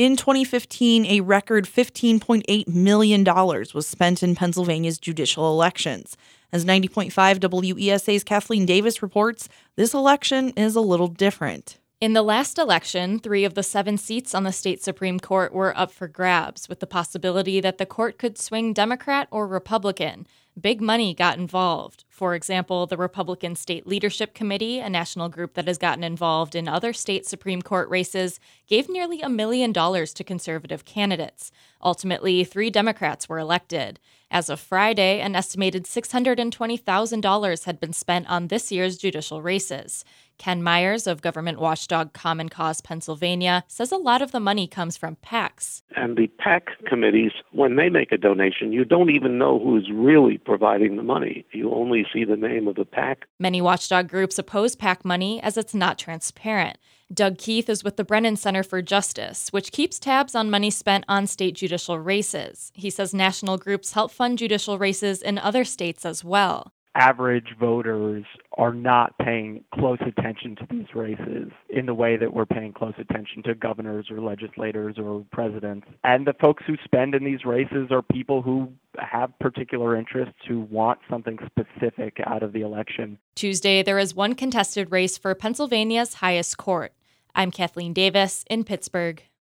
In 2015, a record $15.8 million was spent in Pennsylvania's judicial elections. As 90.5 WESA's Kathleen Davis reports, this election is a little different. In the last election, 3 of the 7 seats on the state Supreme Court were up for grabs, with the possibility that the court could swing Democrat or Republican. Big money got involved. For example, the Republican State Leadership Committee, a national group that has gotten involved in other state Supreme Court races, gave nearly $1 million to conservative candidates. Ultimately, 3 Democrats were elected. As of Friday, an estimated $620,000 had been spent on this year's judicial races. Ken Myers of government watchdog Common Cause Pennsylvania says a lot of the money comes from PACs. And the PAC committees, when they make a donation, you don't even know who's really providing the money. You only see the name of the PAC. Many watchdog groups oppose PAC money as it's not transparent. Doug Keith is with the Brennan Center for Justice, which keeps tabs on money spent on state judicial races. He says national groups help fund judicial races in other states as well. Average voters are not paying close attention to these races in the way that we're paying close attention to governors or legislators or presidents. And the folks who spend in these races are people who have particular interests, who want something specific out of the election. Tuesday, there is one contested race for Pennsylvania's highest court. I'm Kathleen Davis in Pittsburgh.